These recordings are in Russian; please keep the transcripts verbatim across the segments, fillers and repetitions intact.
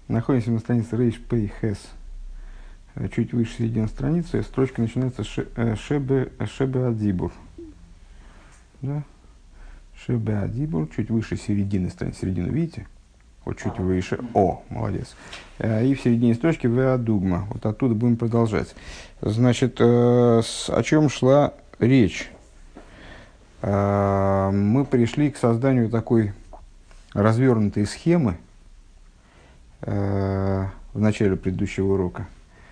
Находимся на странице Рейш Пей Хес. Чуть выше середины страницы. Строчка начинается с Шебе Шебе Адибур. Да? Шебе Адибур. Чуть выше середины страницы. Середину видите? Вот чуть выше. О, молодец. И в середине строчки Веадугма. Вот оттуда будем продолжать. Значит, о чем шла речь? Мы пришли к созданию такой развернутой схемы в начале предыдущего урока.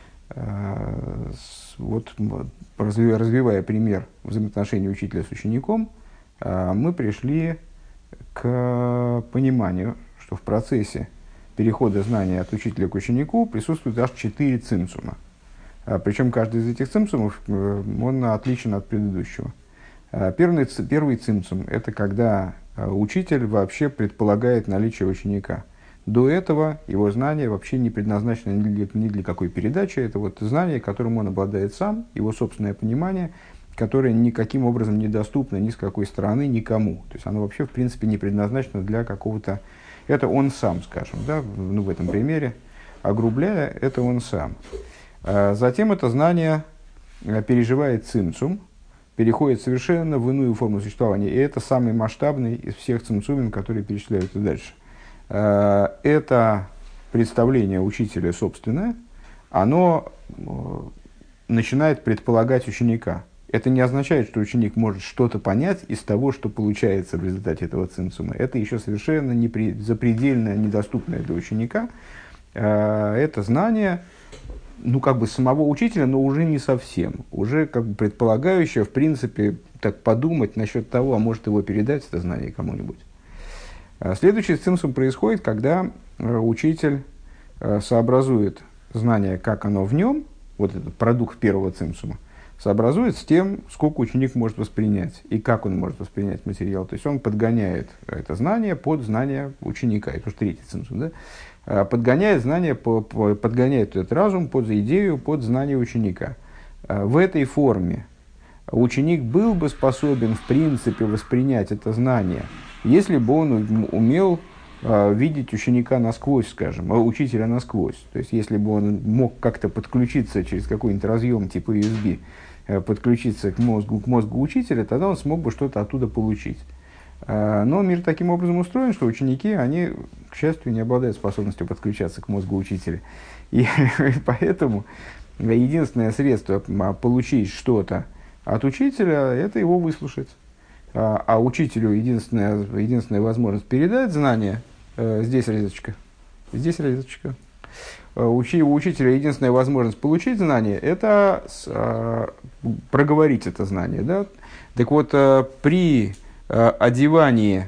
Вот, развивая пример взаимоотношений учителя с учеником, мы пришли к пониманию, что в процессе перехода знания от учителя к ученику присутствует аж четыре цимсума. Причем каждый из этих цимсумов он отличен от предыдущего. Первый, первый цимсум – это когда учитель вообще предполагает наличие ученика. До этого его знание вообще не предназначено ни для, ни для какой передачи. Это вот знание, которым он обладает сам, его собственное понимание, которое никаким образом недоступно ни с какой стороны никому. То есть оно вообще в принципе не предназначено для какого-то... Это он сам, скажем, да? Ну, в этом примере. Огрубляя, это он сам. Затем это знание переживает цимцум, переходит совершенно в иную форму существования. И это самый масштабный из всех цимцумим, которые перечисляются дальше. Это представление учителя собственное, оно начинает предполагать ученика. Это не означает, что ученик может что-то понять из того, что получается в результате этого цимцума. Это еще совершенно непри... запредельно недоступное для ученика. Это знание, ну, как бы самого учителя, но уже не совсем. Уже как бы предполагающее, в принципе, так подумать насчет того, а может его передать, это знание кому-нибудь. Следующий цимсум происходит, когда учитель сообразует знание, как оно в нем, вот этот продукт первого цимсума, сообразует с тем, сколько ученик может воспринять и как он может воспринять материал. То есть он подгоняет это знание под знание ученика. Это уж третий цимсум, да? Подгоняет знание, подгоняет этот разум под идею, под знание ученика. В этой форме ученик был бы способен, в принципе, воспринять это знание, если бы он умел э, видеть ученика насквозь, скажем, а учителя насквозь. То есть, если бы он мог как-то подключиться через какой-нибудь разъем типа ю эс би, э, подключиться к мозгу, к мозгу учителя, тогда он смог бы что-то оттуда получить. Э, но мир таким образом устроен, что ученики, они, к счастью, не обладают способностью подключаться к мозгу учителя. И, и поэтому единственное средство получить что-то от учителя – это его выслушать. А учителю единственная, единственная возможность передать знания, э, здесь резочка, здесь резочка, Учи, у учителя единственная возможность получить знание, это э, проговорить это знание. Да? Так вот, э, при э, одевании,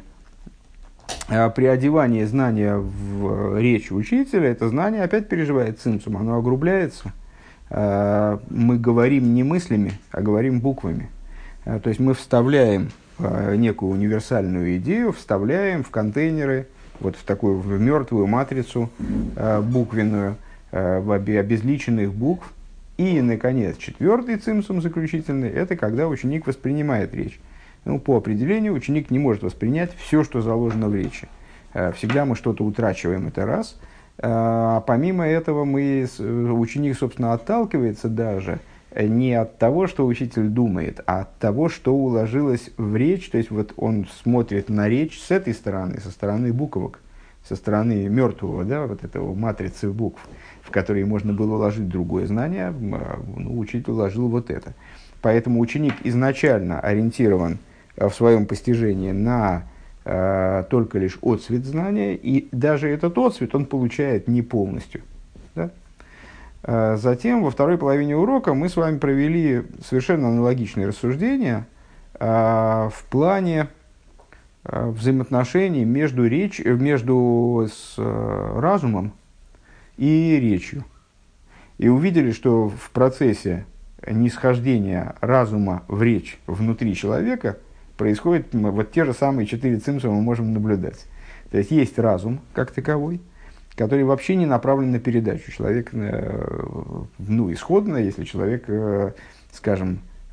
э, при одевании знания в речь учителя, это знание опять переживает цимсум, оно огрубляется. Э, мы говорим не мыслями, а говорим буквами. Э, то есть мы вставляем некую универсальную идею, вставляем в контейнеры, вот в такую в мертвую матрицу э, буквенную, э, в обезличенных букв. И, наконец, четвертый цимсум заключительный, это когда ученик воспринимает речь. Ну, по определению, ученик не может воспринять все, что заложено в речи. Э, всегда мы что-то утрачиваем, это раз. А помимо этого, мы, ученик, собственно, отталкивается даже не от того, что учитель думает, а от того, что уложилось в речь. То есть вот он смотрит на речь с этой стороны, со стороны буквок, со стороны мертвого, да, вот этого матрицы букв, в которые можно было уложить другое знание, ну, учитель уложил вот это. Поэтому ученик изначально ориентирован в своем постижении на э, только лишь отцвет знания, и даже этот отцвет он получает не полностью. Да? Затем, во второй половине урока, мы с вами провели совершенно аналогичные рассуждения э, в плане э, взаимоотношений между, речь, между с, э, разумом и речью. И увидели, что в процессе нисхождения разума в речь внутри человека происходят вот те же самые четыре цимсума мы можем наблюдать. То есть есть разум как таковой, который вообще не направлен на передачу. Человек, ну, исходно, если человек, скажем,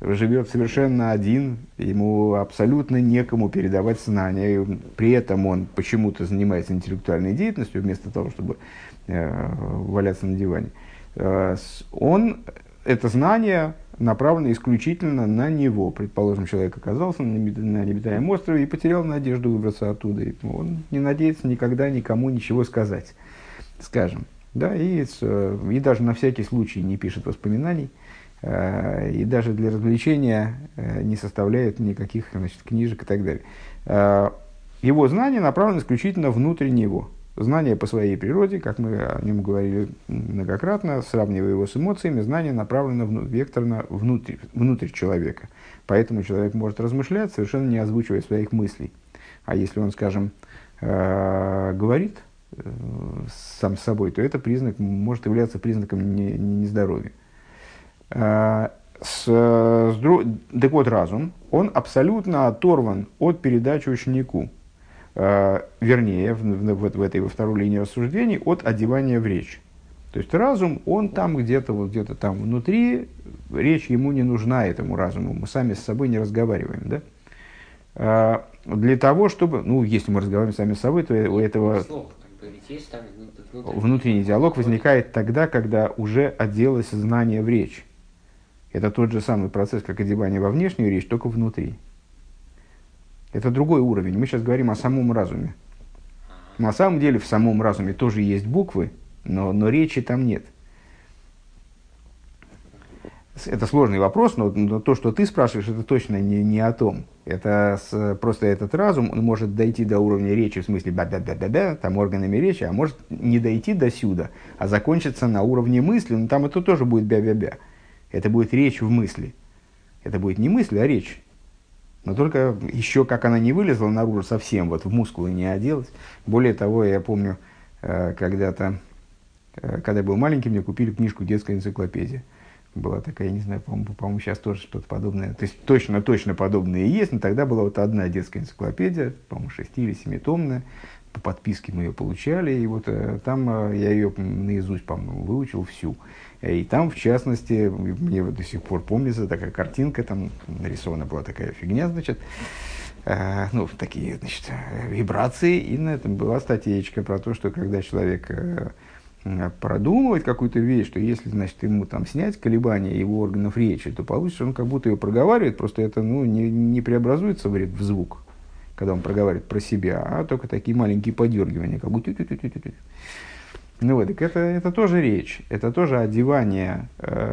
живет совершенно один, ему абсолютно некому передавать знания, при этом он почему-то занимается интеллектуальной деятельностью, вместо того, чтобы э, валяться на диване, э, он, это знание направлено исключительно на него. Предположим, человек оказался на необитаемом острове и потерял надежду выбраться оттуда. И он не надеется никогда никому ничего сказать, скажем. Да, и, и даже на всякий случай не пишет воспоминаний, и даже для развлечения не составляет никаких, значит, книжек и так далее. Его знание направлено исключительно внутрь него. Знание по своей природе, как мы о нем говорили многократно, сравнивая его с эмоциями, знание направлено вну, векторно внутрь, внутрь человека. Поэтому человек может размышлять, совершенно не озвучивая своих мыслей. А если он, скажем, э, говорит э, сам с собой, то это признак, может являться признаком не, не, нездоровья. Э, с, с, так вот, разум, он абсолютно оторван от передачи ученику. Вернее, в, в, в этой во второй линии рассуждений, от одевания в речь. То есть разум, он там где-то, вот где-то там внутри, речь ему не нужна, этому разуму, мы сами с собой не разговариваем. Да? Для того, чтобы, ну, если мы разговариваем сами с собой, то у этого внутренний диалог возникает тогда, когда уже оделось знание в речь. Это тот же самый процесс, как одевание во внешнюю речь, только внутри. Это другой уровень. Мы сейчас говорим о самом разуме. На самом деле в самом разуме тоже есть буквы, но, но речи там нет. Это сложный вопрос, но, но то, что ты спрашиваешь, это точно не, не о том. Это с, просто этот разум, он может дойти до уровня речи, в смысле ба-ба-ба-ба-ба, там органами речи, а может не дойти до сюда, а закончиться на уровне мысли, но там это тоже будет бя-бя-бя. Это будет речь в мысли. Это будет не мысль, а речь. Но только еще как она не вылезла наружу совсем, вот в мускулы не оделась. Более того, я помню, когда-то, когда я был маленький, мне купили книжку «Детская энциклопедия». Была такая, я не знаю, по-моему, по-моему, сейчас тоже что-то подобное. То есть точно-точно подобное и есть, но тогда была вот одна детская энциклопедия, по-моему, шести- или семитомная. По подписке мы ее получали, и вот там я ее наизусть, по-моему, выучил всю. И там, в частности, мне вот до сих пор помнится такая картинка, там нарисована была такая фигня, значит, э, ну, такие, значит, вибрации, и на этом была статейка про то, что когда человек э, продумывает какую-то вещь, что если, значит, ему там снять колебания его органов речи, то получится, он как будто ее проговаривает, просто это, ну, не, не преобразуется в, в звук, когда он проговаривает про себя, а только такие маленькие подергивания, как будто... Ну вот, так это, это тоже речь, это тоже одевание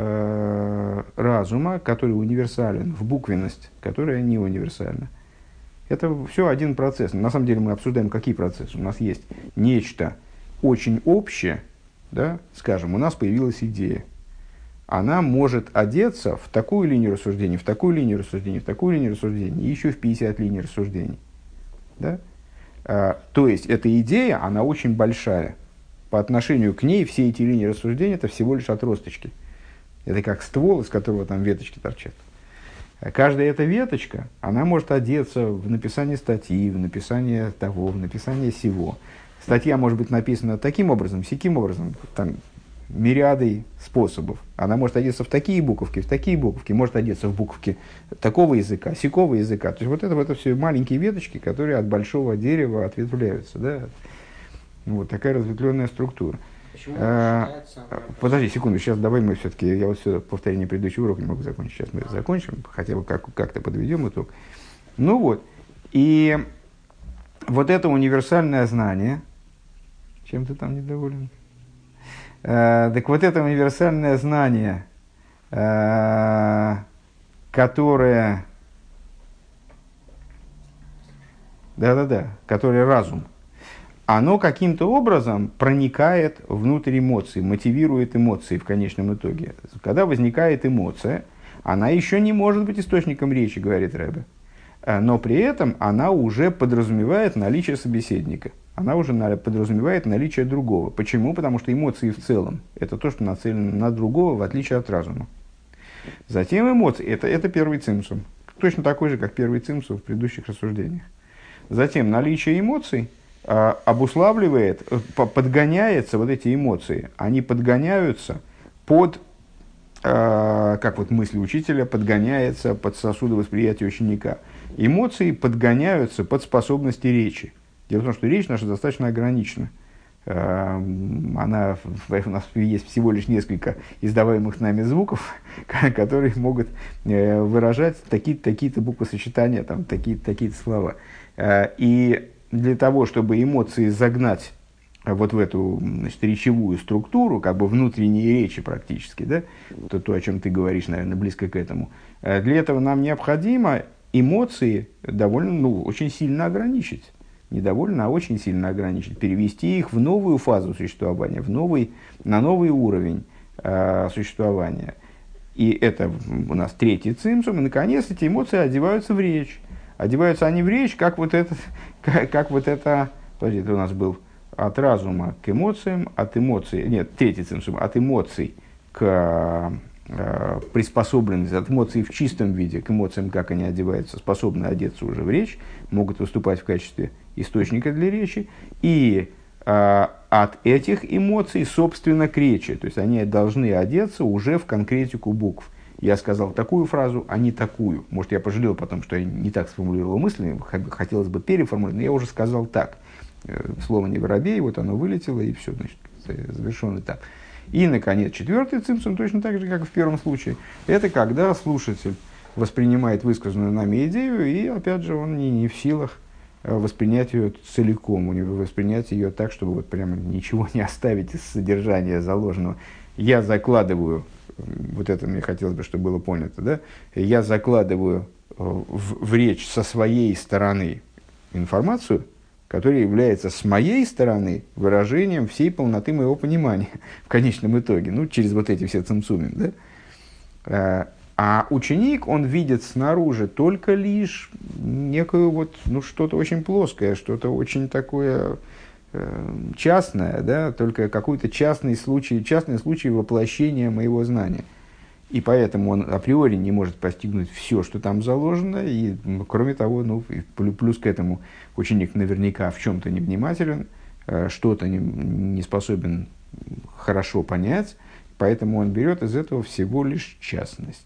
э, разума, который универсален, в буквенность, которая не универсальна. Это все один процесс. На самом деле мы обсуждаем, какие процессы. У нас есть нечто очень общее, да? Скажем, у нас появилась идея. Она может одеться в такую линию рассуждений, в такую линию рассуждений, в такую линию рассуждений, и еще в пятьдесят линий рассуждений. Да? А, то есть, эта идея, она очень большая. По отношению к ней все эти линии рассуждения – это всего лишь отросточки. Это как ствол, из которого там веточки торчат. Каждая эта веточка, она может одеться в написание статьи, в написание того, в написание сего. Статья может быть написана таким образом, сяким образом, там, мириадой способов. Она может одеться в такие буковки, в такие буковки, может одеться в буковки такого языка, сякого языка. То есть, вот это, вот это все маленькие веточки, которые от большого дерева ответвляются, да? Вот такая разветвленная структура. А, подожди секунду, сейчас давай мы все-таки, я вот все повторение предыдущего урока не могу закончить, сейчас мы закончим, хотя бы как, как-то подведем итог. Ну вот, и вот это универсальное знание, чем ты там недоволен? А, так вот это универсальное знание, а, которое, да-да-да, которое разум, оно каким-то образом проникает внутрь эмоций, мотивирует эмоции в конечном итоге. Когда возникает эмоция, она еще не может быть источником речи, говорит Ребе, но при этом она уже подразумевает наличие собеседника, она уже подразумевает наличие другого. Почему? Потому что эмоции в целом – это то, что нацелено на другого, в отличие от разума. Затем эмоции – это, это первый цимсум, точно такой же, как первый цимсум в предыдущих рассуждениях. Затем наличие эмоций – обуславливает, подгоняется вот эти эмоции, они подгоняются под э, как вот мысль учителя подгоняется под сосуды восприятия ученика. Эмоции подгоняются под способности речи. Дело в том, что речь наша достаточно ограничена. Она, у нас есть всего лишь несколько издаваемых нами звуков, которые могут выражать такие-то, такие-то буквосочетания, там, такие-то, такие-то слова. И для того, чтобы эмоции загнать вот в эту, значит, речевую структуру, как бы внутренней речи практически, да, то, то, о чем ты говоришь, наверное, близко к этому, для этого нам необходимо эмоции довольно, ну, очень сильно ограничить. Не довольно, а очень сильно ограничить, перевести их в новую фазу существования, в новый, на новый уровень э, существования. И это у нас третий цимсум, и, наконец, эти эмоции одеваются в речь. Одеваются они в речь, как вот это, как, как вот это, подожди, это у нас был от разума к эмоциям, от эмоций, нет, третий цимсум, от эмоций к э, приспособленности, от эмоций в чистом виде к эмоциям, как они одеваются, способны одеться уже в речь, могут выступать в качестве источника для речи, и э, от этих эмоций, собственно, к речи. То есть они должны одеться уже в конкретику букв. Я сказал такую фразу, а не такую. Может, я пожалел потом, что я не так сформулировал мысли, хотелось бы переформулировать, но я уже сказал так. Слово не воробей, вот оно вылетело, и все, значит, завершен этап. И, наконец, четвертый цимсум, точно так же, как и в первом случае, это когда слушатель воспринимает высказанную нами идею, и, опять же, он не, не в силах воспринять ее целиком, у него воспринять ее так, чтобы вот прямо ничего не оставить из содержания заложенного. Я закладываю, вот это мне хотелось бы, чтобы было понято, да? Я закладываю в, в речь со своей стороны информацию, которая является с моей стороны выражением всей полноты моего понимания в конечном итоге, ну, через вот эти все цимсумим, да? А ученик, он видит снаружи только лишь некую вот, ну, что-то очень плоское, что-то очень такое э, частное, да, только какой-то частный случай, частный случай воплощения моего знания. И поэтому он априори не может постигнуть все, что там заложено, и, кроме того, ну, плюс к этому ученик наверняка в чем-то невнимателен, э, что-то не, не способен хорошо понять, поэтому он берет из этого всего лишь частность.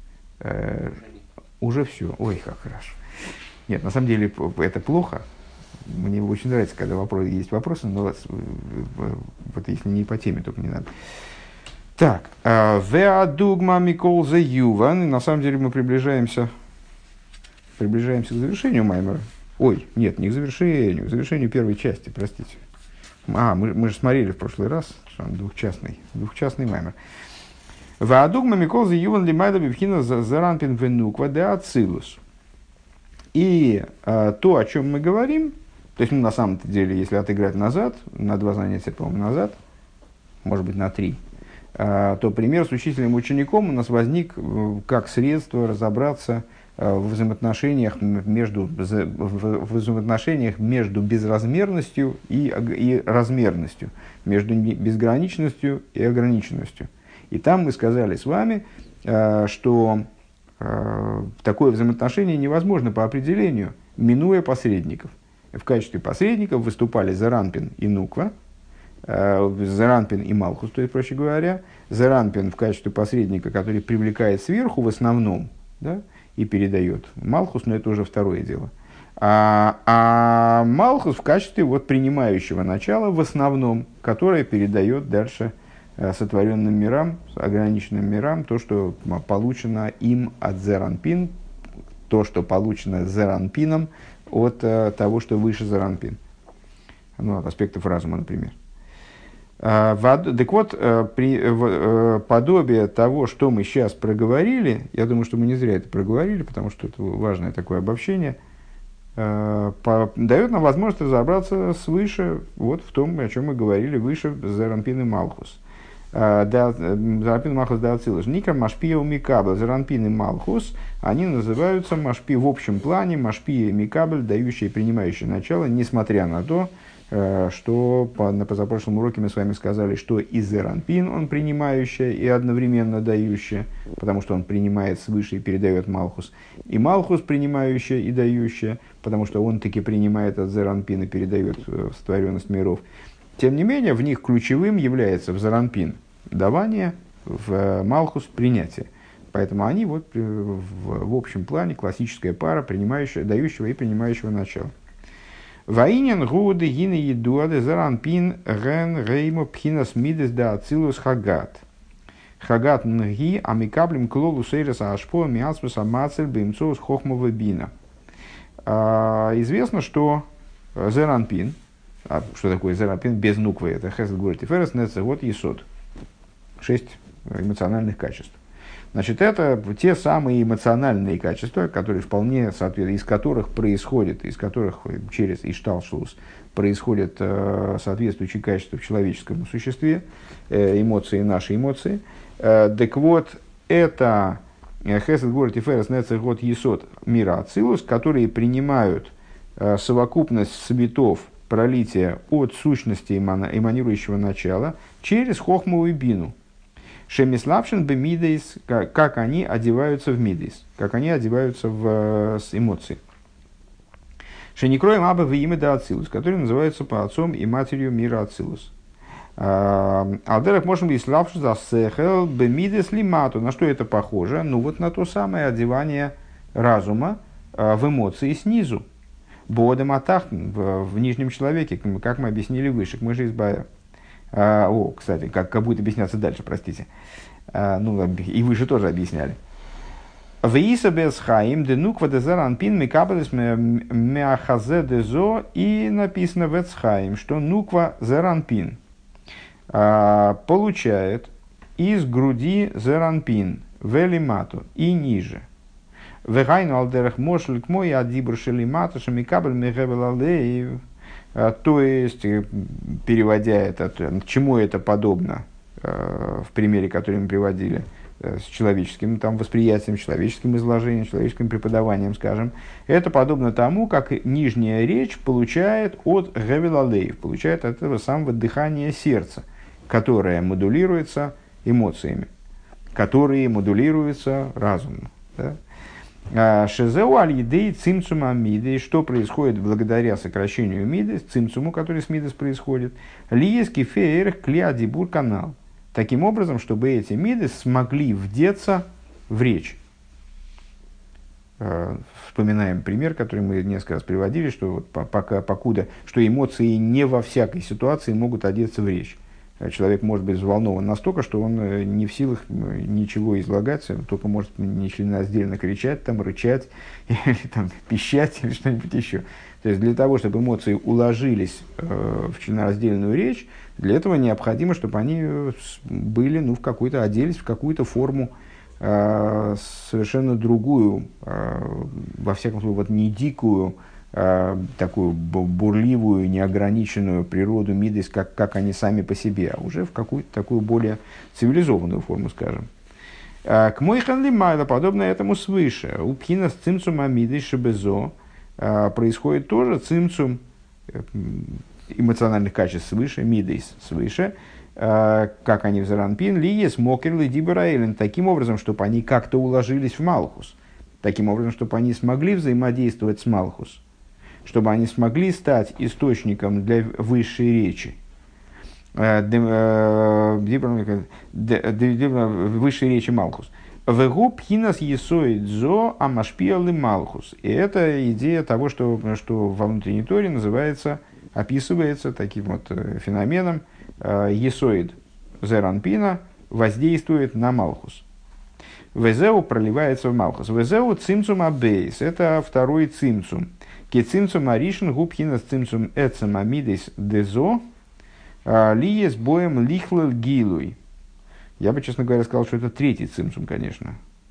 Э, уже все. Ой, как хорошо. Нет, на самом деле это плохо. Мне очень нравится, когда вопрос, есть вопросы, но вот если не по теме, только не надо. Так, веадугма микол зе юван. На самом деле мы приближаемся, приближаемся к завершению маймера. Ой, нет, не к завершению, к завершению первой части, простите. А, мы, мы же смотрели в прошлый раз, что он двухчастный, двухчастный маймер. Ваадугма микол зе юван лимайда бивхина заранпин венуква де ацилус. И а, то, о чем мы говорим, то есть, ну, на самом деле, если отыграть назад, на два занятия, по-моему, назад, может быть, на три, а, то пример с учителем и учеником у нас возник как средство разобраться а, в взаимоотношениях между, в, в взаимоотношениях между безразмерностью и, и размерностью, между безграничностью и ограниченностью. И там мы сказали с вами, а, что а, такое взаимоотношение невозможно по определению, минуя посредников. В качестве посредников выступали Заранпин и Нуква, э, Заранпин и Малхус, то есть, проще говоря, Заранпин в качестве посредника, который привлекает сверху в основном, да, и передает Малхус, но это уже второе дело. А, а Малхус в качестве вот, принимающего начала в основном, которое передает дальше э, сотворенным мирам, ограниченным мирам, то, что получено им от Заранпин, то, что получено Заранпином, от э, того, что выше Заранпин. Ну, от аспектов разума, например. А, в, так вот, э, при, э, подобие того, что мы сейчас проговорили, я думаю, что мы не зря это проговорили, потому что это важное такое обобщение, э, по, дает нам возможность разобраться свыше, вот в том, о чем мы говорили, выше Заранпин и Малхус. Заранпин и Малхус да Ацилус. Никар Машпия у Микабель. Заранпин и Малхус, они называются Машпи в общем плане, Машпия и Микабель, дающие и принимающие начало, несмотря на то, что по, на позапрошлом уроке мы с вами сказали, что и Заранпин, он принимающая и одновременно дающая, потому что он принимает свыше и передает Малхус, и Малхус принимающая и дающая, потому что он таки принимает от Заранпина и передает в сотворенность миров. Тем не менее, в них ключевым является в Заранпин давание, в Малхус принятия. Поэтому они вот в, в общем плане классическая пара, принимающая, дающего и принимающего начала. Ваинен гуды гины едуады заранпин ген реймо пхинас мидес да ацилус хагат. Хагат нги амикаблем клолу сейреса ашпо миасмус амацель бимцоус хохмова бина. Известно, что зеранпин, а что такое зеранпин без нуквы, это хесед гурит и ферес, нецегот есот. Шесть эмоциональных качеств. Значит, это те самые эмоциональные качества, которые вполне соответствуют, из которых происходит, из которых через ишталшлус происходят э, соответствующие качества в человеческом существе, э, эмоции, наши эмоции. Э, так вот, это хесед город и ферес нецегот есот мира ацилус, которые принимают э, совокупность светов пролития от сущности эманирующего начала через хохму и бину. Шемиславшин бы мидейс, как они одеваются в мидейс, как они одеваются в эмоции. Шеникроем аба в имя да ацилус, который называется по отцом и матерью мира ацилус. Алдерах можно быть славший за сехел бы мидейс лимату. На что это похоже? Ну вот на то самое одевание разума в эмоции снизу. Бодем атахтен в нижнем человеке, как мы объяснили выше, мы же избавим. А, о, кстати, как, как будет объясняться дальше, простите. А, ну, и вы же тоже объясняли. Вииса без хаим денуква дезаранпин микабелес мяхазе дезо, и написано в эцхаим, что нуква зеранпин а, получает из груди зеранпин велимату и ниже. Вегайну алдерах мошлик мой адибр шелимату шамикабель мегебел алеев. То есть, переводя это, к чему это подобно, в примере, который мы приводили, с человеческим там, восприятием, человеческим изложением, человеческим преподаванием, скажем, это подобно тому, как нижняя речь получает от гевелалеев, получает от этого самого дыхания сердца, которое модулируется эмоциями, которые модулируются разумом. Да? Шезеу аль-едей цимцума мидей, что происходит благодаря сокращению мидес, цимцуму, который с мидес происходит, лиески фейр клеадибур канал. Таким образом, чтобы эти мидес смогли вдеться в речь. Вспоминаем пример, который мы несколько раз приводили, что вот пока, покуда, что эмоции не во всякой ситуации могут одеться в речь. Человек может быть взволнован настолько, что он не в силах ничего излагать, только может нечленораздельно кричать, там, рычать, или там, пищать, или что-нибудь еще. То есть, для того, чтобы эмоции уложились э, в членораздельную речь, для этого необходимо, чтобы они были, ну, в какую-то, оделись в какую-то форму, э, совершенно другую, э, во всяком случае, вот не дикую, такую бурливую, неограниченную природу мидес, как, как они сами по себе, а уже в какую-то такую более цивилизованную форму, скажем. К мойхан лимайла, подобно этому свыше, у пхина с цимцума мидес шебезо происходит тоже цимцум эмоциональных качеств свыше, мидес свыше, как они в заранпин, лиес мокер лидибараэлен, таким образом, чтобы они как-то уложились в малхус, таким образом, чтобы они смогли взаимодействовать с малхус, чтобы они смогли стать источником для высшей речи. Высшей речи Малхус. Вегу пхинас есоид зо амашпиалы Малхус. И это идея того, что, что во внутренней торе называется, описывается таким вот феноменом есоид зеранпина воздействует на Малхус. Везеу проливается в Малхус. Везеу цимцум абейс. Это второй цимцум. Кецимцум аришн губхинас цимцум эцем амидес дезо лиес боем лихлэл гилуй. Я бы, честно говоря, сказал, что это третий цимцум, конечно.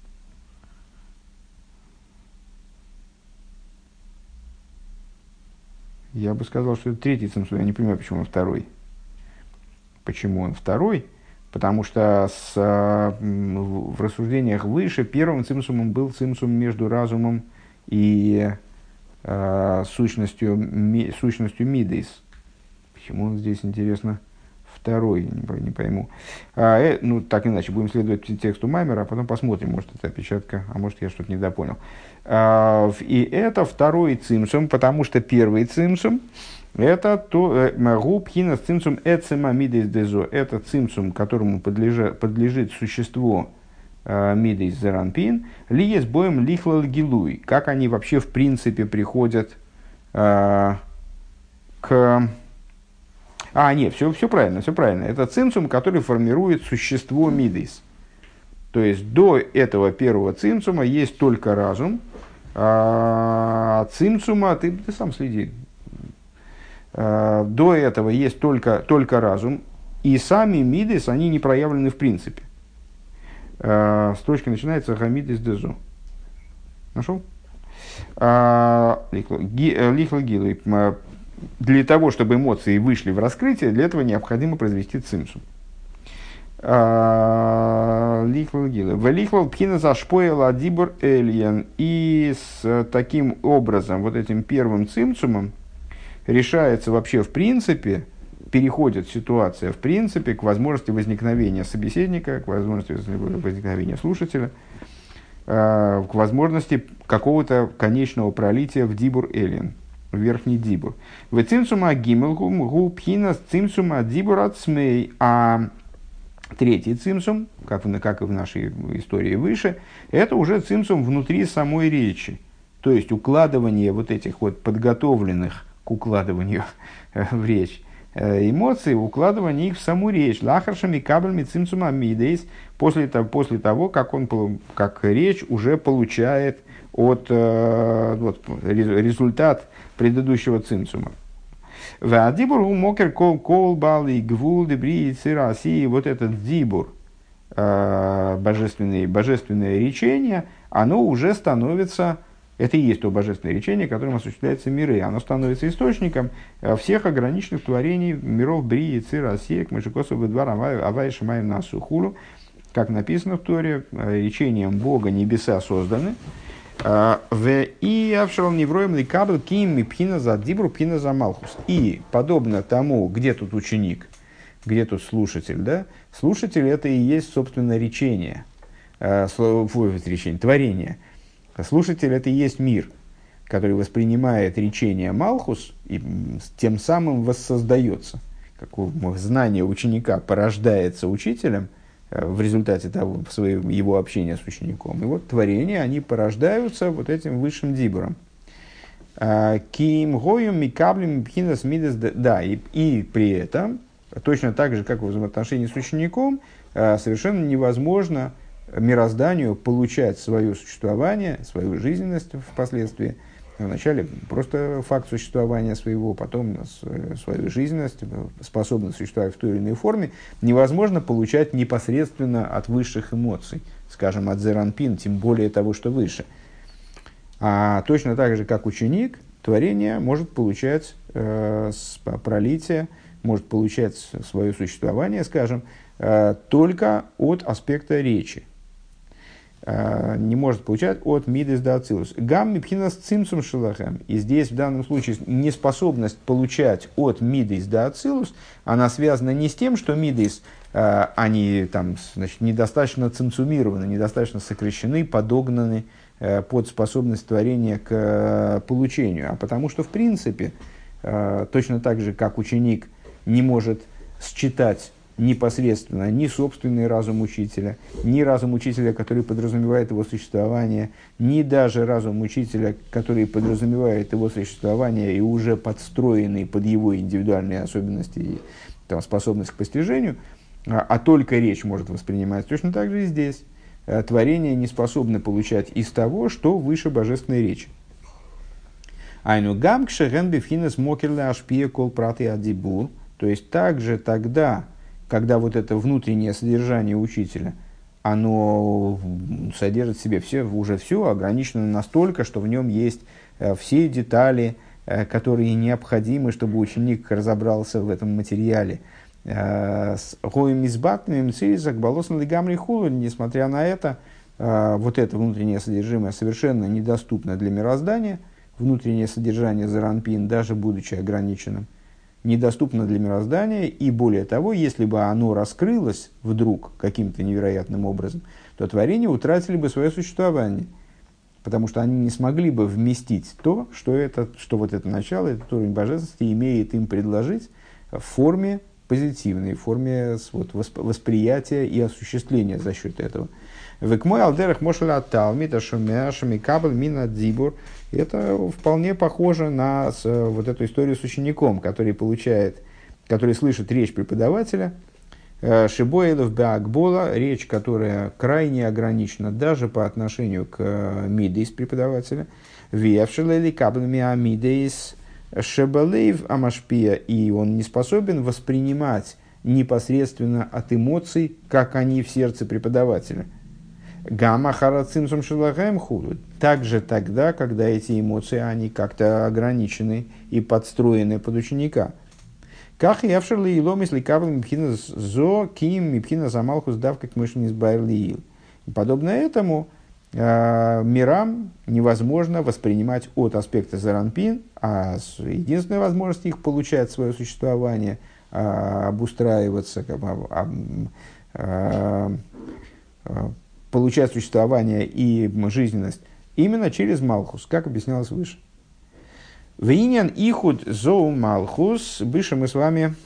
Я бы сказал, что это третий цимцум. Я не понимаю, почему он второй. Почему он второй? Потому что с, в рассуждениях выше первым цимсумом был цимсум между разумом и э, сущностью, ми, сущностью мидейс. Почему он здесь, интересно, второй? Не, не пойму. А, э, ну, так иначе, будем следовать тексту Маймера, а потом посмотрим, может, это опечатка, а может, я что-то недопонял. А, и это второй цимсум, потому что первый цимсум Это то губ хинас цимсум эцема мидейс дезо. Это цимсум, которому подлежит, подлежит существо э, мидейс зеранпин. Ли есть боем лихлал гилуй. Как они вообще в принципе приходят э, к... А, нет, все, все правильно, все правильно. Это цимсум, который формирует существо мидейс. То есть до этого первого цимсума есть только разум. А цимсума, ты, ты сам следи. До этого есть только, только разум, и сами мидес, они не проявлены в принципе. Строчка начинается «Гамидес дезо». Нашел? Лихла гилы. Для того, чтобы эмоции вышли в раскрытие, для этого необходимо произвести цимсум. Лихла гилы. Велихла пхина зашпоила дибур эльян. И с таким образом, вот этим первым цимсумом, решается вообще в принципе, переходит ситуация в принципе к возможности возникновения собеседника, к возможности возникновения слушателя, э, к возможности какого-то конечного пролития в дибур эллин, в верхний дибур. В цимсума гимелгум губхина цимсума дибур ацмей, а третий цимсум, как, как и в нашей истории выше, это уже цимсум внутри самой речи, то есть укладывание вот этих вот подготовленных к укладыванию в речь эмоций, укладывание их в саму речь. Лахаршами кабельми цимцума мидейс, после того, после того, как, он, как речь уже получает от, вот, результат предыдущего цимцума. Дибур мокер кол кол бали гвул дебри цираси. Вот этот дибур, божественное, божественное речение, оно уже становится... Это и есть то божественное речение, которым осуществляются миры. Оно становится источником всех ограниченных творений миров Брии, Цира, Осеек, Машикосов, Бедвар, Авай, Шамаев, Насу, Хулу. Как написано в Торе, речением Бога небеса созданы. И Авшал Невроем Ликабл Ким Пхина за Дибру, Пхина за Малхус. И подобно тому, где тут ученик, где тут слушатель, да? Слушатель это и есть, собственно, речение, речение, творение. Слушатель это и есть мир, который воспринимает речение Малхус и тем самым воссоздается. Как знание ученика порождается учителем в результате того, своего, его общения с учеником. И вот творения, они порождаются вот этим высшим дибуром. Ким гоем микаблем пхинас мидас. Да, и, и при этом, точно так же, как в взаимоотношении с учеником, совершенно невозможно мирозданию получать свое существование, свою жизненность впоследствии. Вначале просто факт существования своего, потом свою жизненность, способность существовать в той или иной форме, невозможно получать непосредственно от высших эмоций, скажем, от зеранпин, тем более того, что выше. А точно так же, как ученик, творение может получать э, пролитие, может получать свое существование, скажем, э, только от аспекта речи. Не может получать от мидес до ацилус. Гамми пхинас цимсум шелахем. И здесь в данном случае неспособность получать от мидес до ацилус, она связана не с тем, что мидес, они там, значит, недостаточно цимсумированы, недостаточно сокращены, подогнаны под способность творения к получению, а потому что в принципе, точно так же, как ученик не может считать непосредственно ни собственный разум учителя, ни разум учителя, который подразумевает его существование, ни даже разум учителя, который подразумевает его существование и уже подстроенный под его индивидуальные особенности и там, способность к постижению, а, а только речь может воспринимать. Точно так же и здесь. Творение не способно получать из того, что выше божественной речи. Айну гам кшеген бифхинес мокерле ашпие кол праты адибур. То есть также тогда, когда вот это внутреннее содержание учителя, оно содержит в себе все, уже все ограничено настолько, что в нем есть все детали, которые необходимы, чтобы ученик разобрался в этом материале. Несмотря на это, вот это внутреннее содержимое совершенно недоступно для мироздания, внутреннее содержание заранпин, даже будучи ограниченным, недоступно для мироздания, и более того, если бы оно раскрылось вдруг каким-то невероятным образом, то творения утратили бы свое существование. потому что они не смогли бы вместить то, что, это, что вот это начало, этот уровень божественности имеет им предложить в форме позитивной, в форме вот, восприятия и осуществления за счет этого. Векмой алдерах мошла талмита шумяшами кабель мина дибур. Это вполне похоже на с, вот эту историю с учеником, который получает, который слышит речь преподавателя. Шибоилов беакбола, речь, которая крайне ограничена даже по отношению к мидейс преподавателя. Виевшелели кабель миа мидейс шебалейв амашпия, и он не способен воспринимать непосредственно от эмоций, как они в сердце преподавателя. Гамма харацимсум шелагаем худу. Также тогда, когда эти эмоции, они как-то ограничены и подстроены под ученика. Как явшерли и ломис ликабл мипхина зо ким мипхина замалхус дав как мышни избайрлиил. Подобно этому э, мирам невозможно воспринимать от аспекта заранпин, а единственная возможность их получать свое существование, э, обустраиваться, как бы, э, э, получать существование и жизненность именно через Малхус, как объяснялось выше. Виньян ихуд зоу Малхус. Выше мы с вами,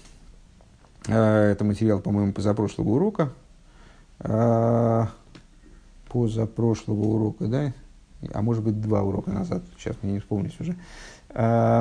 э, это материал, по-моему, позапрошлого урока, э, позапрошлого урока, да, а может быть два урока назад, сейчас мне не вспомнить уже. Э,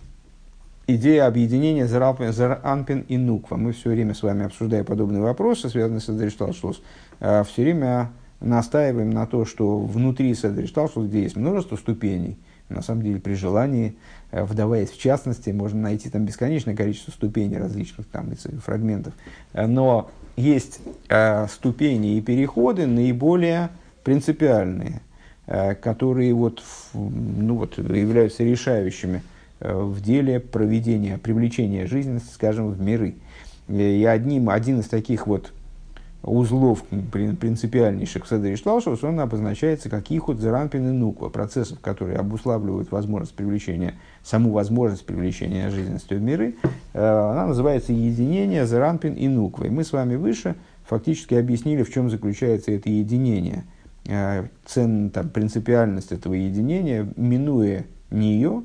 идея объединения Заранпин и Нуква. Мы все время с вами, обсуждая подобные вопросы, связанные с Седришталшус, э, все время настаиваем на то, что внутри Седришталшус, где есть множество ступеней, на самом деле, при желании, вдаваясь в частности, можно найти там бесконечное количество ступеней различных там, фрагментов. Но есть э, ступени и переходы наиболее принципиальные, э, которые вот, ну, вот, являются решающими э, в деле проведения, привлечения жизненности, скажем, в миры. И одним, один из таких вот узлов принципиальнейших в Седер Ишталшус, он обозначается как ихуд заранпин и нуква, процессов, которые обуславливают возможность привлечения, саму возможность привлечения жизненности в миры. Она называется единение заранпин и нуква. И мы с вами выше фактически объяснили, в чем заключается это единение. Цен, там, принципиальность этого единения, минуя нее,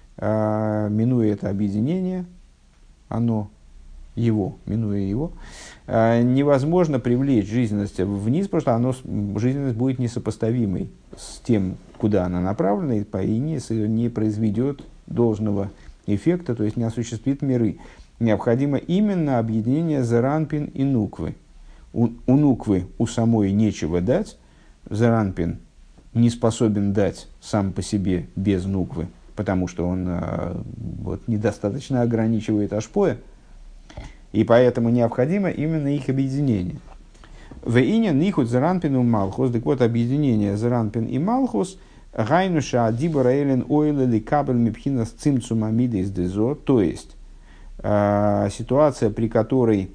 минуя это объединение, оно, его, минуя его, невозможно привлечь жизненность вниз, потому что оно, жизненность будет несопоставимой с тем, куда она направлена, и не, не произведет должного эффекта, то есть не осуществит миры. Необходимо именно объединение Заранпин и Нуквы. У, у Нуквы у самой нечего дать, Заранпин не способен дать сам по себе без Нуквы, потому что он вот, недостаточно ограничивает Ашпоя. И поэтому необходимо именно их объединение. В ине нихуд заранпину малхус, так вот объединение заранпин и малхус, гайнуша дибора элен ойле ли кабель мипхина с цимцума мидейс дезо, то есть э, ситуация, при которой,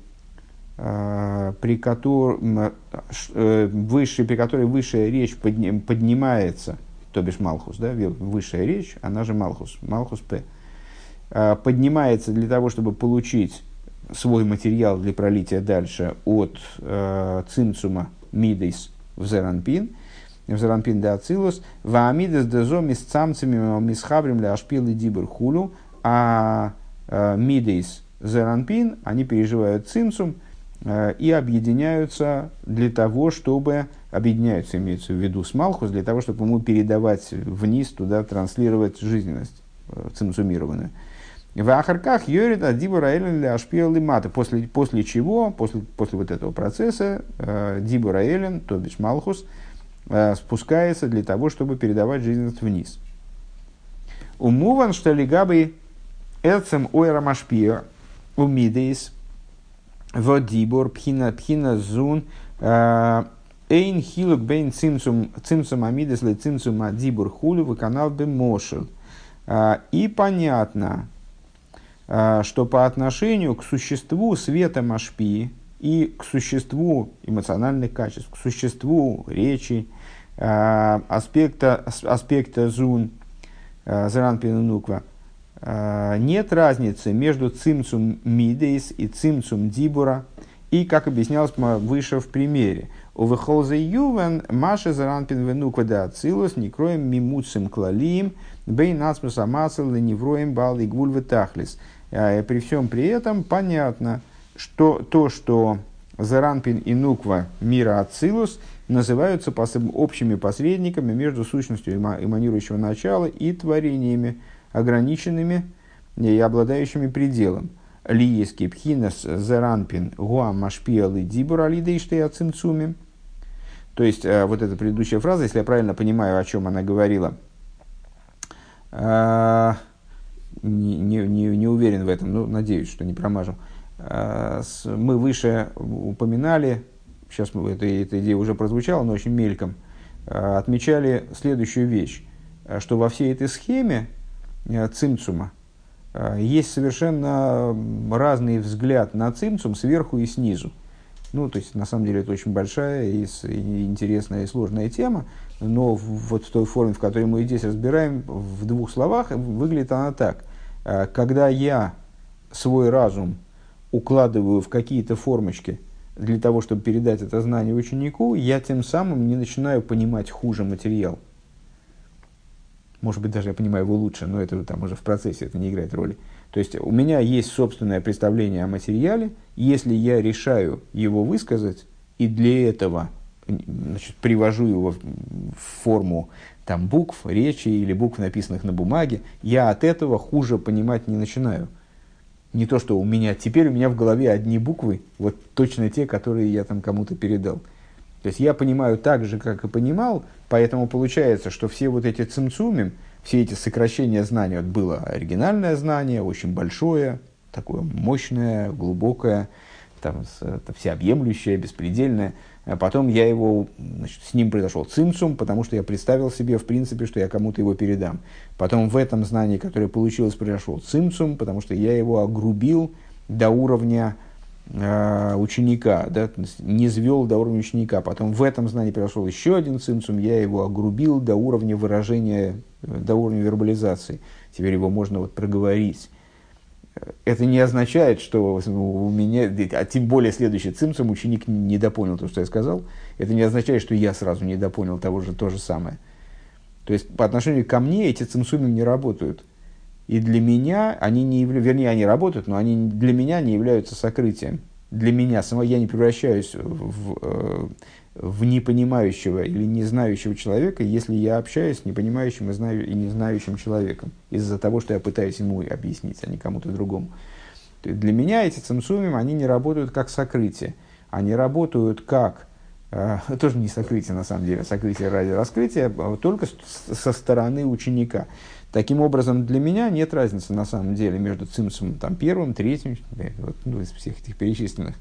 э, при, котор, э, выше, при которой высшая речь подни, поднимается, то бишь малхус, да, высшая речь, она же малхус, малхус п, э, поднимается для того, чтобы получить свой материал для пролития дальше от э, цимцума мидейс в заранпин, в заранпин де ацилус, в амидес дезо мис цамцами мисхабрим для ашпил и дибр хулю, а э, мидейс заранпин, они переживают цимцум э, и объединяются для того, чтобы, объединяются, имеется в виду с малхус, для того, чтобы ему передавать вниз, туда транслировать жизненность э, цимцумированную. В Ахарках Йорит Дибура Элен Ашпиал Лимата. После, после чего, после, после вот этого процесса, э, Дибура Элен, то бишь Малхус, э, спускается для того, чтобы передавать жизненность вниз. Умуван что лигабы Элцем Ойра Машпия Умидейс в Дибур Пхина Пхина Зун Эйн Хилук Бейн Цимцум Цимцум Амидес Ле Цимцум Адибур Хулю в канал Бемошел. И понятно, что по отношению к существу света Машпии и к существу эмоциональных качеств, к существу речи, аспекта, аспекта зун, заранпин нуква, нет разницы между цимцум мидейс и цимцум дибура, и, как объяснялось выше в примере, Увыхолзе ювен маши заранпин венуква да ацилус некроем мимуцим клалием бей нацмус амасал невроем бал и гвуль витахлис. При всем при этом понятно, что то, что заранпин и нуква мира ацилус называются общими посредниками между сущностью эманирующего начала и творениями, ограниченными и обладающими пределом. Лиески пхинас заранпин гуам машпиал и дибур алидейштей ацинцуми. То есть, вот эта предыдущая фраза, если я правильно понимаю, о чем она говорила, не, не, не, не уверен в этом, но надеюсь, что не промажу. Мы выше упоминали, сейчас эта, эта идея уже прозвучала, но очень мельком, отмечали следующую вещь, что во всей этой схеме цимцума есть совершенно разный взгляд на цимцум сверху и снизу. Ну, то есть, на самом деле, это очень большая и, и интересная и сложная тема, но вот в той форме, в которой мы здесь разбираем, в двух словах, выглядит она так. Когда я свой разум укладываю в какие-то формочки для того, чтобы передать это знание ученику, я тем самым не начинаю понимать хуже материал. Может быть, даже я понимаю его лучше, но это там уже в процессе, это не играет роли. То есть, у меня есть собственное представление о материале, если я решаю его высказать, и для этого, значит, привожу его в форму там, букв, речи или букв, написанных на бумаге, я от этого хуже понимать не начинаю. Не то, что у меня, теперь у меня в голове одни буквы, вот точно те, которые я там кому-то передал. То есть, я понимаю так же, как и понимал, поэтому получается, что все вот эти цимцумим, все эти сокращения знаний, вот было оригинальное знание, очень большое, такое мощное, глубокое, там, всеобъемлющее, беспредельное. А потом я его, значит, с ним произошел цимцум, потому что я представил себе, в принципе, что я кому-то его передам. Потом в этом знании, которое получилось, произошел цимцум, потому что я его огрубил до уровня э, ученика, да, не звел до уровня ученика. Потом в этом знании произошел еще один цимцум, я его огрубил до уровня выражения, до уровня вербализации. Теперь его можно вот проговорить. Это не означает, что у меня, а тем более следующий цимцум, ученик не допонял то, что я сказал. Это не означает, что я сразу не допонял того же, то же самое. То есть, по отношению ко мне эти цимцумы не работают. И для меня они не являются, вернее, они работают, но они для меня не являются сокрытием. Для меня самого я не превращаюсь в, в, в непонимающего или не знающего человека, если я общаюсь с непонимающим и, знаю, и не знающим человеком, из-за того, что я пытаюсь ему объяснить, а не кому-то другому. То есть для меня эти цимцумим, они не работают как сокрытие. Они работают как, э, тоже не сокрытие на самом деле, сокрытие ради раскрытия, а только с, со стороны ученика. Таким образом, для меня нет разницы на самом деле между цимцумом там, первым, третьим, вот, ну, из всех этих перечисленных.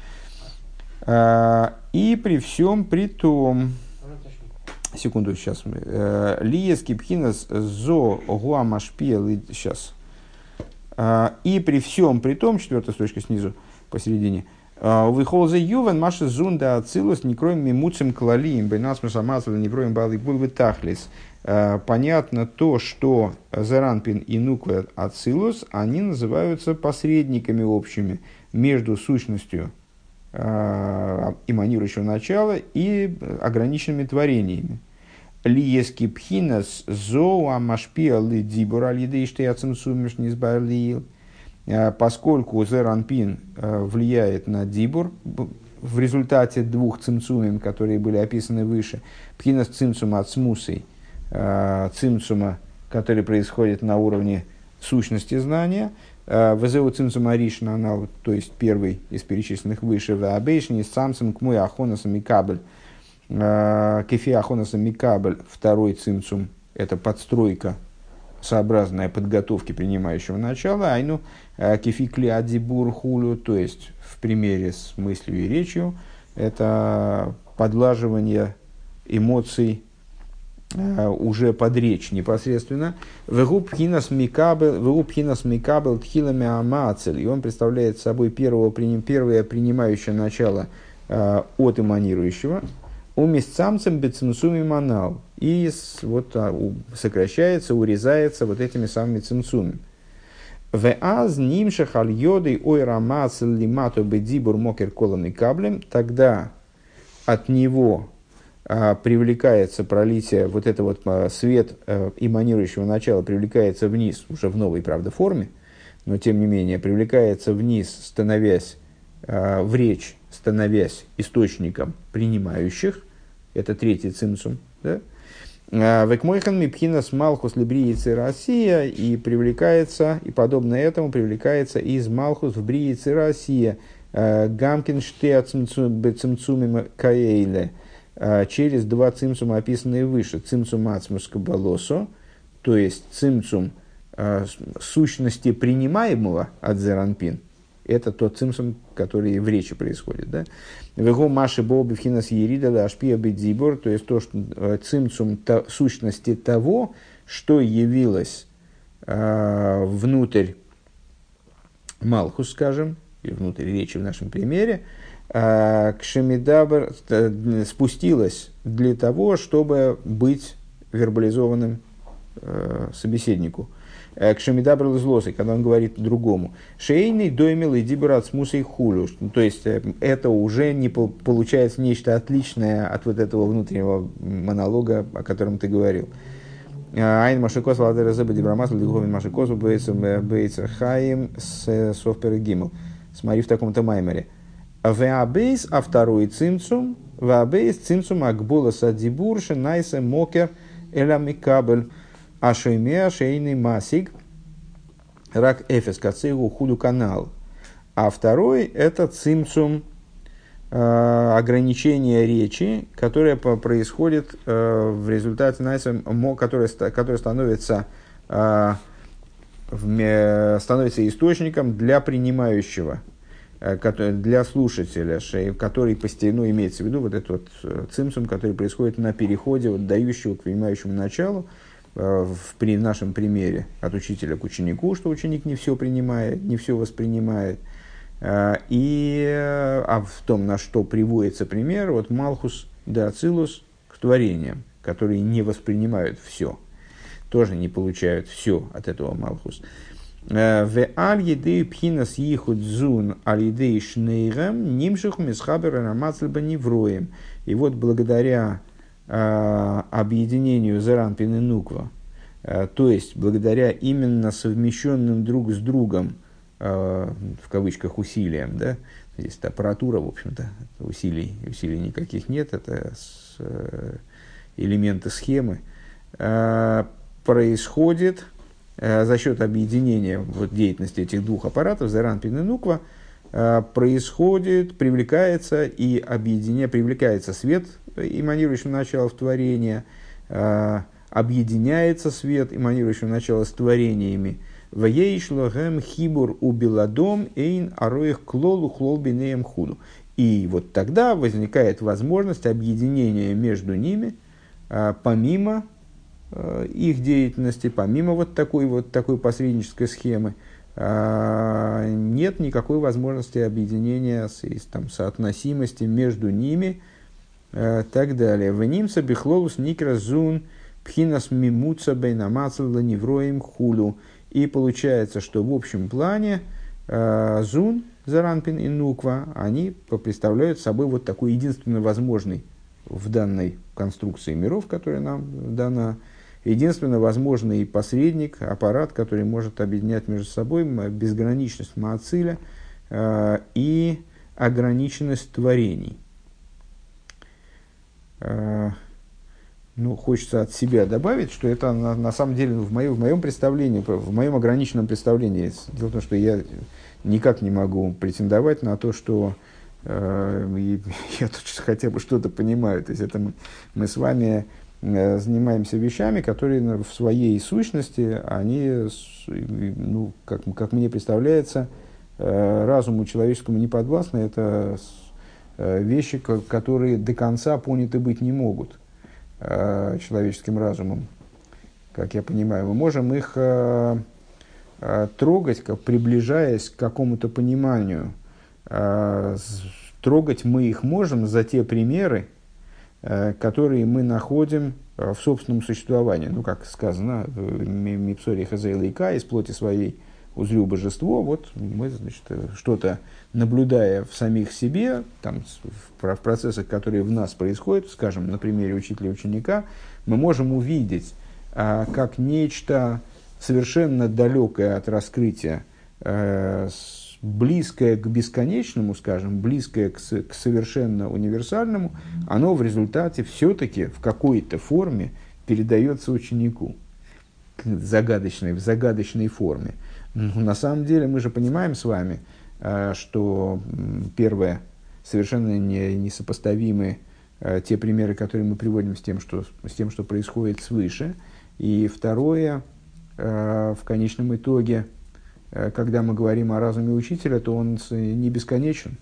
И при всем при том, секунду, сейчас, лиески пхинас зо гуамашпиел, сейчас, и при всем при том, четвертая строчка снизу, посередине, выхолзе ювен маши зунда ацилус не кроем мимуцем клалием бейнасмус амазла не кроем балы гулвы тахлис. Понятно то, что заранпин и нуква ацилус, они называются посредниками общими между сущностью эманирующего начала и ограниченными творениями. Лиески пхинас зоа машпиал и дибур алидейштей ацимсумиш низбарлиил. Поскольку заранпин влияет на дибур в результате двух цимцумим, которые были описаны выше, пхинас цимцума ацмусой, цимцума, который происходит на уровне сущности знания, везеу цимцума ришна анал, то есть первый из перечисленных выше, в абейшни с самцем кмуй ахонаса микабель, кефи ахонаса микабель, второй цимцум, это подстройка, сообразная подготовке принимающего начала, айну кефи клиадибур хулю, то есть в примере с мыслью и речью, это подлаживание эмоций уже под речь непосредственно. Вегубхинас микабел тхилами амацель. И он представляет собой первого, первое принимающее начало э, от эманирующего. Уместцамцем бецимсуми манал. И вот, а, сокращается, урезается вот этими самыми цимсуми. Веаз нимша хальёдой ойра мацель лимато бедибур мокер колом и каблем. Тогда от него а, привлекается пролитие, вот это вот а, свет а, эманирующего начала привлекается вниз, уже в новой, правда, форме, но тем не менее привлекается вниз, становясь а, в речь, становясь источником принимающих, это третий цимсум, да? Векмойхан мипхинас малхус либриицы Россия, и привлекается, и подобно этому привлекается из малхус в бриицы Россия гамкин штеа цимцумим каэйле, через два цимцума, описанные выше, цимцум ацмус кабалосо, то есть цимцум сущности принимаемого от зеранпин. Это тот цимсум, который в речи происходит. Да? Вего маши боби вхинас ерида да ашпия бедзибор, то есть то, что цимсум то, сущности того, что явилось э, внутрь Малхус, скажем, или внутрь речи в нашем примере, э, к Шемидабр э, спустилось для того, чтобы быть вербализованным э, собеседнику. К Шемидабр злосой, когда он говорит другому. Шейный доймил и дибрат смусой хулю. То есть это уже не получается нечто отличное от вот этого внутреннего монолога, о котором ты говорил. Айн машикос ладера зеба дибрамасл духовен машикос бейцер хаим с софпер гимл. Смотри в таком-то маймере. Веабейс, а второй цимцум. Веабейс цимцум акбула садибурши найсе мокер эламикабель. Ашойме, шейный масик, рак эфес, кацигу, худу канал. А второй – это цимцум, э, ограничение речи, которое по- происходит э, в результате, знаете, которое, которое становится, э, в, становится источником для принимающего, э, который, для слушателя, шей, который постепенно, имеется в виду вот этот вот цимцум, который происходит на переходе от дающего к принимающему началу, в при нашем примере от учителя к ученику, что ученик не все принимает, не все воспринимает. И, а в том, на что приводится пример, вот Малхус да Ацилус к творениям, которые не воспринимают все, тоже не получают все от этого Малхус. В аль едею пхинас йихуд зун аль едею шнейрам нимших мисхабер рамацлба невроем. И вот благодаря объединению Зеранпин и Нуква, то есть благодаря именно совмещенным друг с другом, в кавычках, усилиям, да, здесь аппаратура, в общем-то, усилий, усилий никаких нет, это с, элементы схемы, происходит за счет объединения вот, деятельности этих двух аппаратов, Зеранпин и Нуква, происходит, привлекается и объединяется, привлекается свет, эманирующий начало в творение, объединяется свет, эманирующий начало с творениями. Ваейшлогэм хибур убиладом эйн ароих клолу хлолбинеем худу. И вот тогда возникает возможность объединения между ними, помимо их деятельности, помимо вот такой, вот такой посреднической схемы, нет никакой возможности объединения, там, соотносимости между ними и так далее. В нимса бихлолус никра зун пхинас мимуца бейнамацл невроим хулу. И получается, что в общем плане зун, Заранпин и Нуква, они представляют собой вот такой единственно возможный в данной конструкции миров, которая нам дана, единственно возможный посредник, аппарат, который может объединять между собой безграничность Маациля э, и ограниченность творений. Э, ну, хочется от себя добавить, что это на, на самом деле в моем, в моем представлении, в моем ограниченном представлении. Дело в том, что я никак не могу претендовать на то, что э, и, я тут хотя бы что-то понимаю. То есть это мы, мы с вами занимаемся вещами, которые в своей сущности, они, ну, как, как мне представляется, разуму человеческому не подвластны. Это вещи, которые до конца поняты быть не могут человеческим разумом. Как я понимаю, мы можем их трогать, как, приближаясь к какому-то пониманию. Трогать мы их можем за те примеры, которые мы находим в собственном существовании. Ну, как сказано, «Мипсори хазейл ика» из плоти своей узрю божество, вот мы, значит, что-то наблюдая в самих себе, там, в, в процессах, которые в нас происходят, скажем, на примере учителя и ученика, мы можем увидеть, а, как нечто совершенно далекое от раскрытия, а, с, близкое к бесконечному, скажем, близкое к, к совершенно универсальному, оно в результате все-таки в какой-то форме передается ученику, загадочной, в загадочной форме. Но на самом деле мы же понимаем с вами, что первое, совершенно не, несопоставимы те примеры, которые мы приводим с тем, что, с тем, что происходит свыше. И второе, в конечном итоге, когда мы говорим о разуме учителя, то он не бесконечен.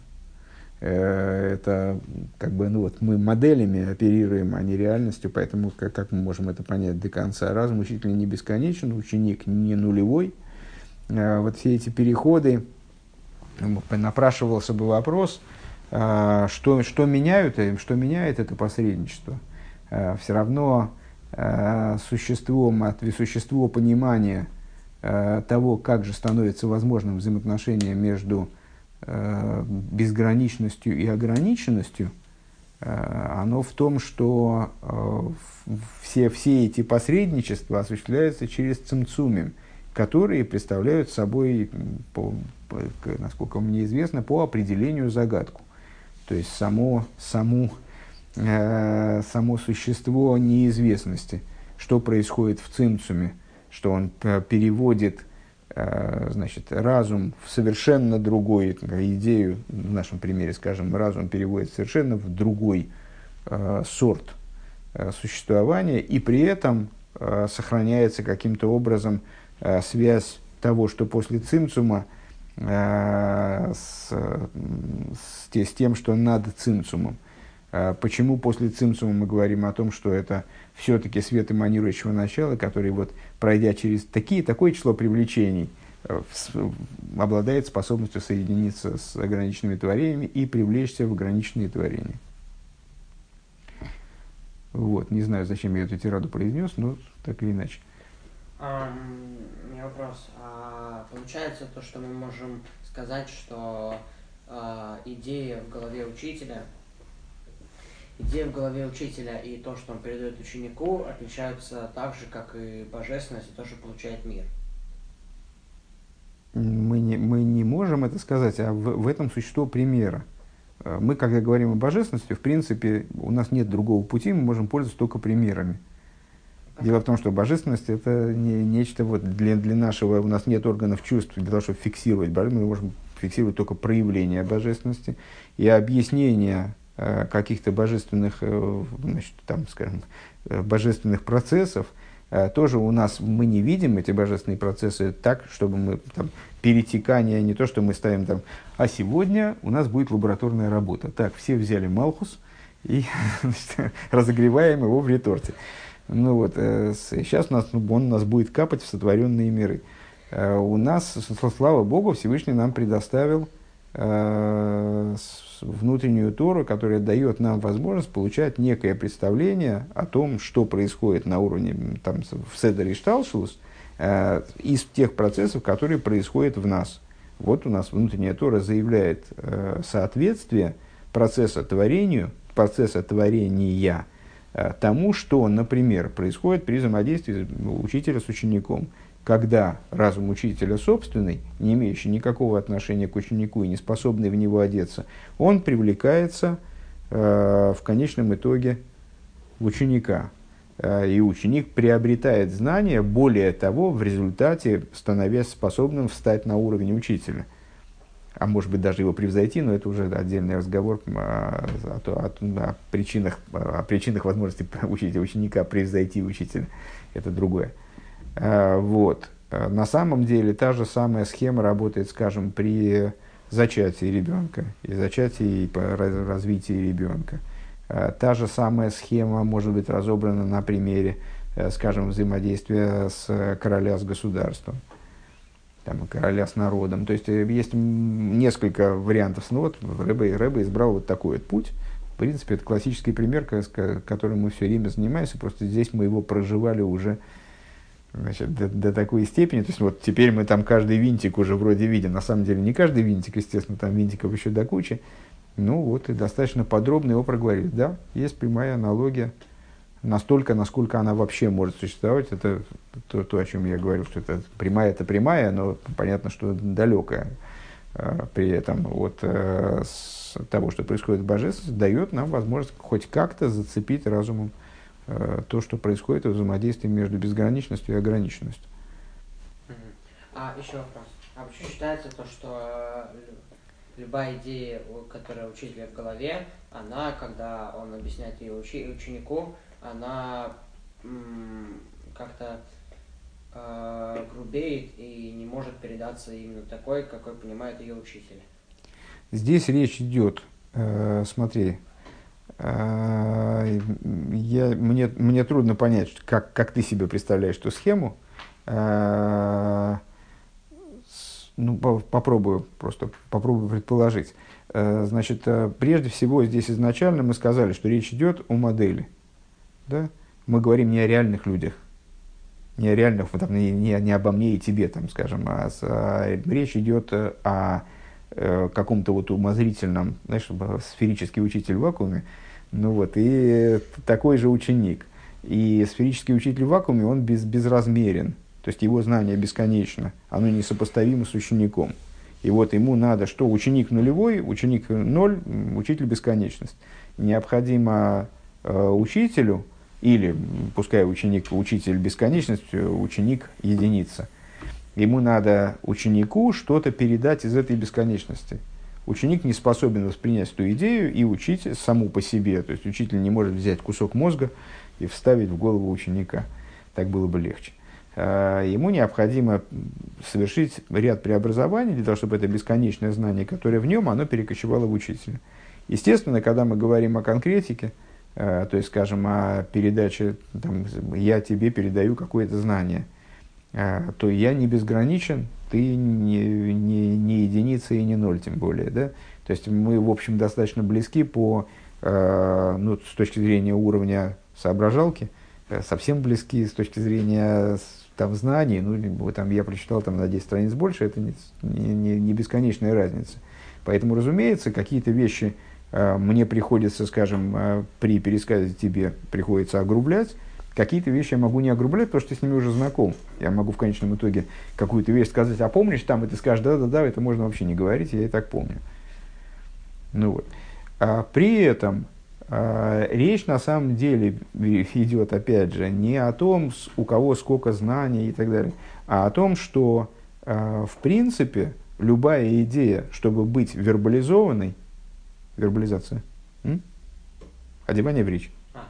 Это как бы, ну вот, мы моделями оперируем, а не реальностью, поэтому как, как мы можем это понять до конца? Разум учителя не бесконечен, ученик не нулевой. Вот все эти переходы, напрашивался бы вопрос, что, что, меняют, что меняет это посредничество. Все равно существо, существо понимания того, как же становится возможным взаимоотношение между безграничностью и ограниченностью, оно в том, что все, все эти посредничества осуществляются через цимцумим, которые представляют собой, по, по, насколько мне известно, по определению загадку. То есть само, само, э, само существо неизвестности, что происходит в цимцуме, что он переводит значит, разум в совершенно другую идею, в нашем примере, скажем, разум переводит совершенно в другой э, сорт э, существования, и при этом э, сохраняется каким-то образом э, связь того, что после цимцума, э, с, с, с тем, что над цимцумом. Э, почему после цимцума мы говорим о том, что это все-таки свет эманирующего начала, который, вот, пройдя через такие, такое число привлечений, обладает способностью соединиться с ограниченными творениями и привлечься в ограниченные творения. Вот. Не знаю, зачем я эту тираду произнес, но так или иначе. Um, у меня вопрос. А, получается то, что мы можем сказать, что а, идея в голове учителя Идея в голове учителя и то, что он передает ученику, отличаются так же, как и божественность, и то, что получает мир. Мы не, мы не можем это сказать, а в, в этом существо примера. Мы, когда говорим о божественности, в принципе, у нас нет другого пути, мы можем пользоваться только примерами. Дело в том, что божественность – это не, нечто вот для, для нашего, у нас нет органов чувств, для того, чтобы фиксировать божественность, мы можем фиксировать только проявление божественности и объяснение каких-то божественных, значит, там, скажем, божественных процессов, тоже у нас, мы не видим эти божественные процессы так, чтобы мы, там, перетекание, не то, что мы ставим там, а сегодня у нас будет лабораторная работа. Так, все взяли Малхус и значит, разогреваем его в реторте. Ну вот, сейчас у нас, он у нас будет капать в сотворенные миры. У нас, слава Богу, Всевышний нам предоставил внутреннюю Тору, которая дает нам возможность получать некое представление о том, что происходит на уровне там, в Седер и Шталшус, э, из тех процессов, которые происходят в нас. Вот у нас внутренняя Тора заявляет э, соответствие процесса творению, процесса творения э, тому, что, например, происходит при взаимодействии учителя с учеником. Когда разум учителя собственный, не имеющий никакого отношения к ученику и не способный в него одеться, он привлекается э, в конечном итоге в ученика. Э, и ученик приобретает знания, более того, в результате становясь способным встать на уровень учителя. А может быть, даже его превзойти, но это уже отдельный разговор о, о, о, о, причинах, о причинах возможности учителя, ученика превзойти учителя. Это другое. Вот. На самом деле та же самая схема работает, скажем, при зачатии ребенка и зачатии и развитии ребенка. Та же самая схема может быть разобрана на примере, скажем, взаимодействия с короля с государством, там, короля с народом. То есть есть несколько вариантов. Ну, вот Рэбе, Рэбе избрал вот такой вот путь. В принципе, это классический пример, которым мы все время занимаемся, просто здесь мы его проживали уже Значит, до, до такой степени, то есть вот теперь мы там каждый винтик уже вроде видим, на самом деле не каждый винтик, естественно, там винтиков еще до кучи, ну вот и достаточно подробно его проговорили. Да, есть прямая аналогия, настолько, насколько она вообще может существовать, это то, то о чем я говорил, что это прямая, это прямая, но понятно, что далекая при этом от с того, что происходит в божественности, дает нам возможность хоть как-то зацепить разумом то, что происходит в взаимодействии между безграничностью и ограниченностью. А еще вопрос. А почему считается то, что любая идея, которая у учителя в голове, она, когда он объясняет ее учи- ученику, она м- как-то э- грубеет и не может передаться именно такой, какой понимает ее учитель? Здесь речь идет, э, смотри, Я, мне, мне трудно понять, как, как ты себе представляешь эту схему. Ну, попробую, просто попробую предположить. Значит, прежде всего, здесь изначально мы сказали, что речь идет о модели. Да? Мы говорим не о реальных людях, не о реальных, там, не, не, не обо мне и тебе, там, скажем, а, а речь идет о каком-то вот умозрительном, знаешь, сферический учитель в вакууме, ну вот, и такой же ученик. И сферический учитель в вакууме, он без, безразмерен, то есть его знание бесконечно, оно несопоставимо с учеником. И вот ему надо, что ученик нулевой, ученик ноль, учитель бесконечность. Необходимо э, учителю, или пускай ученик, учитель бесконечность, ученик единица, ему надо ученику что-то передать из этой бесконечности. Ученик не способен воспринять эту идею и учить саму по себе. То есть учитель не может взять кусок мозга и вставить в голову ученика. Так было бы легче. Ему необходимо совершить ряд преобразований для того, чтобы это бесконечное знание, которое в нем, оно перекочевало в учителя. Естественно, когда мы говорим о конкретике, то есть, скажем, о передаче, там, я тебе передаю какое-то знание, то я не безграничен, ты не, не, не единица и не ноль, тем более. Да? То есть мы, в общем, достаточно близки по, э, ну, с точки зрения уровня соображалки, э, совсем близки с точки зрения там, знаний. Ну, там, я прочитал там, на десять страниц больше, это не, не, не бесконечная разница. Поэтому, разумеется, какие-то вещи э, мне приходится, скажем, э, при пересказе тебе приходится огрублять. Какие-то вещи я могу не огрублять, потому что я с ними уже знаком. Я могу в конечном итоге какую-то вещь сказать, а помнишь там, и ты скажешь, да-да-да, это можно вообще не говорить, я и так помню. Ну вот. А при этом а, речь на самом деле идет, опять же, не о том, у кого сколько знаний и так далее, а о том, что, а, в принципе, любая идея, чтобы быть вербализованной, вербализация, м? Одевание в речь,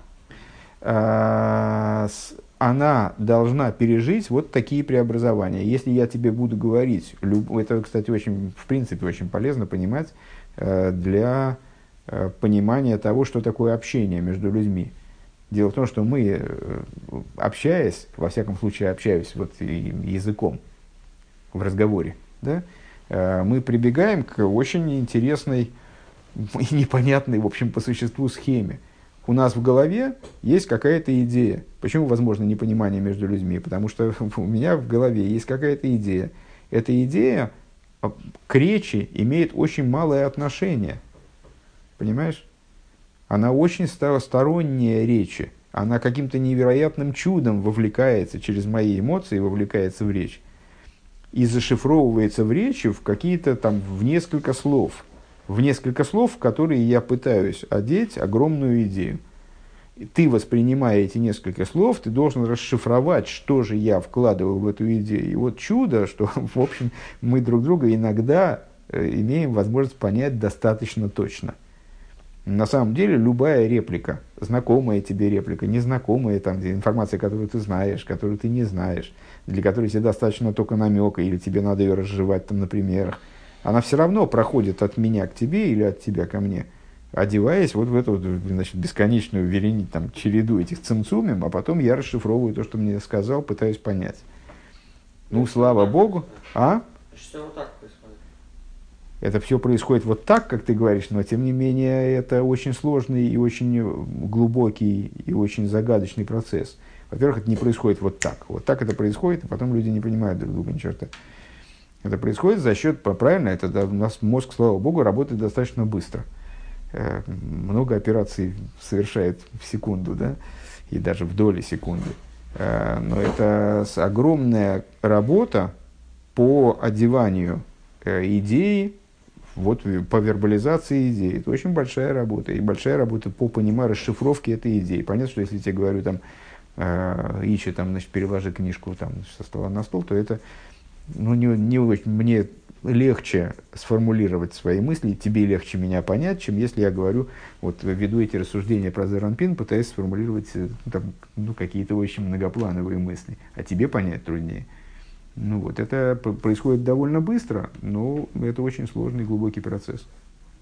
она должна пережить вот такие преобразования. Если я тебе буду говорить, это, кстати, очень, в принципе, очень полезно понимать для понимания того, что такое общение между людьми. Дело в том, что мы, общаясь, во всяком случае общаясь вот языком в разговоре, да, мы прибегаем к очень интересной и непонятной, в общем, по существу схеме. У нас в голове есть какая-то идея. Почему возможно непонимание между людьми? Потому что у меня в голове есть какая-то идея. Эта идея к речи имеет очень малое отношение. Понимаешь? Она очень сторонняя речи. Она каким-то невероятным чудом вовлекается через мои эмоции, вовлекается в речь. И зашифровывается в речи в какие-то там, в несколько слов. В несколько слов, в которые я пытаюсь одеть огромную идею. И ты, воспринимая эти несколько слов, ты должен расшифровать, что же я вкладываю в эту идею. И вот чудо, что, в общем, мы друг друга иногда имеем возможность понять достаточно точно. На самом деле, любая реплика, знакомая тебе реплика, незнакомая там, информация, которую ты знаешь, которую ты не знаешь, для которой тебе достаточно только намека, или тебе надо ее разжевать там, на примерах, она все равно проходит от меня к тебе или от тебя ко мне, одеваясь вот в эту, значит, бесконечную верени, там, череду этих цимцумим, а потом я расшифровываю то, что мне сказал, пытаюсь понять. Ну, слава Богу. А? Что вот так происходит? Это все происходит вот так, как ты говоришь, но тем не менее это очень сложный и очень глубокий и очень загадочный процесс. Во-первых, это не происходит вот так. Вот так это происходит, и потом люди не понимают друг друга ни черта. Это происходит за счет, правильно, это, да, у нас мозг, слава богу, работает достаточно быстро. Э, много операций совершает в секунду, да, и даже в доли секунды. Э, но это огромная работа по одеванию э, идеи, вот, по вербализации идеи. Это очень большая работа. И большая работа по пониманию расшифровки этой идеи. Понятно, что если я тебе говорю, там, э, Ичи, там, значит, переложи книжку там, со стола на стол, то это, ну, не, не очень, мне легче сформулировать свои мысли, тебе легче меня понять, чем если я говорю, вот, веду эти рассуждения про Зеранпин, пытаясь сформулировать там, ну, какие-то очень многоплановые мысли. А тебе понять труднее. Ну вот, это происходит довольно быстро, но это очень сложный и глубокий процесс.